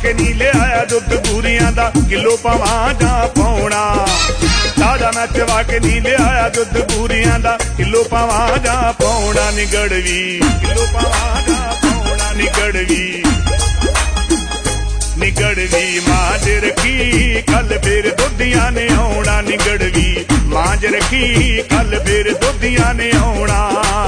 के नी ले आया दुध बूरियां दा किलो पावां जां पौना। दादा मैं चवा के नी ले आया दुध बूरियां दा किलो पावां जां पौना। निगड़वी किलो पावां जां पौना। निगड़वी निगड़वी मांज रखी कल फिर दुधिया ने आउणा। निगड़वी मांज रखी कल फिर दुधिया ने आउणा।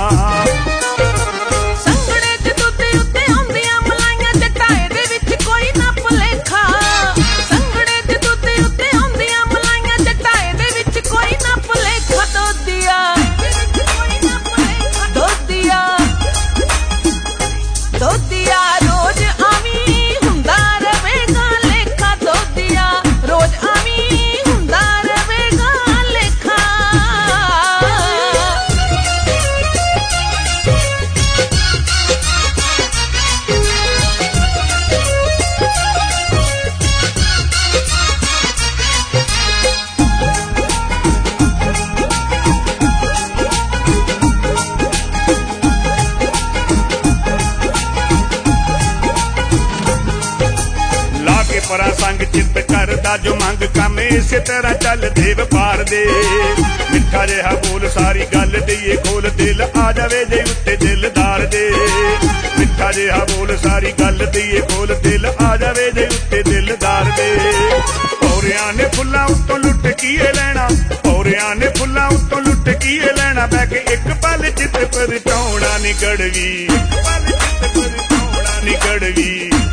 परा संग चित करदा जो मंग काम इसे तरह चल दे वपार दे। मिठा जिहा बोल सारी गल दईए खोल दिल आ जावे जे उत्ते दिलदार दे। मिठा जिहा बोल सारी गल दईए खोल दिल आ जावे जे उत्ते दिलदार दे। पौरियां ने फुल्लां उत्तों लुट कीए लैना। पौरियां ने फुल्लां उत्तों लुट कीए लैना। बह के एक पल चित परचाउणा। निगड़वी एक पल चित परचाउणा। निगड़वी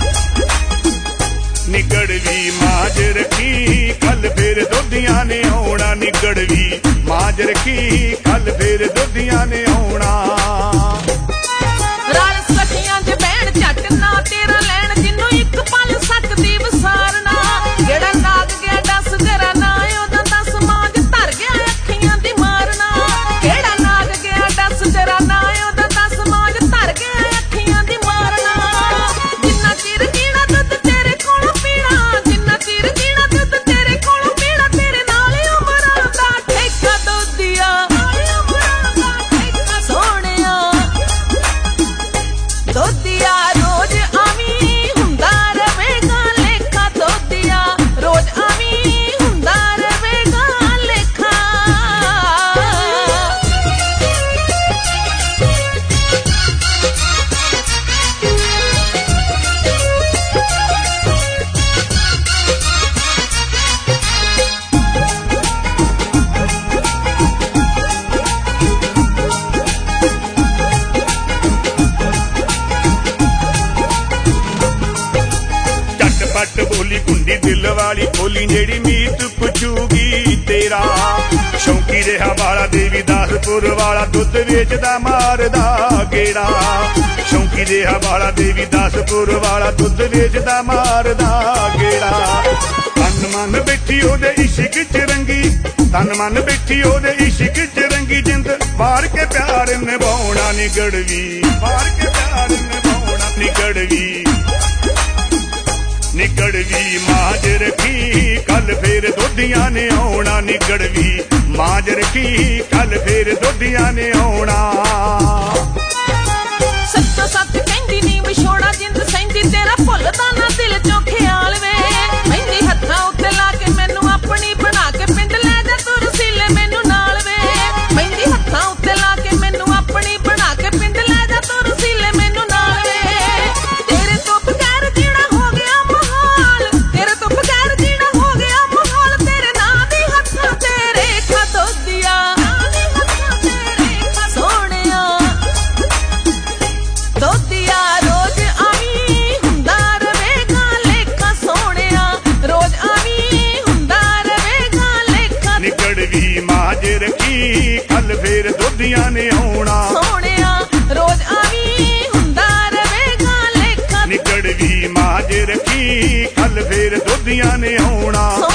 निगड़वी मांज रखी कल फिर दुधिया ने आउणा। निगड़वी मांज रखी कल फिर दुधिया ने आउणा। रल सखियां च बैण झट ना तेरा लैण जिन्नू एक पल सकदी वसारना। जेड़ा नाग गया दस तेरा ना ओदा दस मांज धर गया अखियां दी मारना। जेड़ा नाग गया दस तेरा ना ओदा दस मांज धर गया अखियां दी मारना। जिन्ना चिर जीना दुध तेरे कोलों पीना। जिन्ना चिर जीना दुध तेरे कोलों पीना। तेरे नाल उमरां दा ठेका दोदिया। सोहणिया दोदिया रोज आवी हुंदा रवेगा लेखा। दोदिया रोज आवी हुंदा रवेगा लेखा। झटपट बोली कुंडी दिल वाली खोली जेड़ी मीत पुछूगी तेरा। शौकी रेहा वाला देवी दासपुर वाला दुध वेचदा मारदा गेड़ा। शौकी रेहा वाला देवी दासपुर वाला दुध वेचदा मारदा गेड़ा। तन मन बैठी ओदे इश्क च रंगी। तन मन बैठी ओदे इश्क च रंगी। जिंद वार के प्यार निभाउणा। निगड़वी वार के प्यार निभाउणा। निगड़वी निगड़वी मांज रखी कल फिर दुधिया ने आउणा। निगड़वी मांज रखी कल फिर दुधिया ने आउणा। सत्तो सत्त कहंदी नी विछोड़ा जिंद सैंदी तेरा भुलदा ना दिल चों ख्याल वे। मेहंदी हत्थां उत्ते ला के मैनू अपनी बना के पिंड लै जा तू रसीले मैनू नाल वे। मेहंदी हत्थां उत्ते ला के मैनू अपनी बना के पिंड लै जा तू रसीले मैनू नाल वे। तेरे तो बगैर जीना हो गया मुहाल। तेरे तो बगैर जीना हो गया मुहाल। तेरे नां दी हत्थां ते रेखा दोदिया। सोहणिया दोदिया रोज आवी हुंदा रवेगा लेखा। सोहणिया रोज आवी हुंदा रवेगा लेखा। निगड़वी मांज रखी कल फिर दुधिया ने आउणा। सोहणिया रोज आवी हुंदा रवेगा लेखा। निगड़वी मांज रखी कल फिर दुधिया ने आउणा।